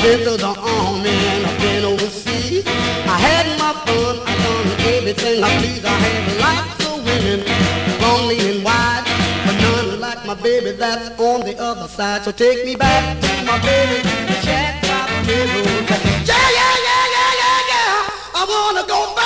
been to the army and I've been overseas. I had my fun, I done everything I please. I had lots of women, lonely and wide, but none like my baby that's on the other side. So take me back to my baby, the shack by the railroad. Yeah, yeah, yeah, yeah, yeah, yeah. I wanna go back.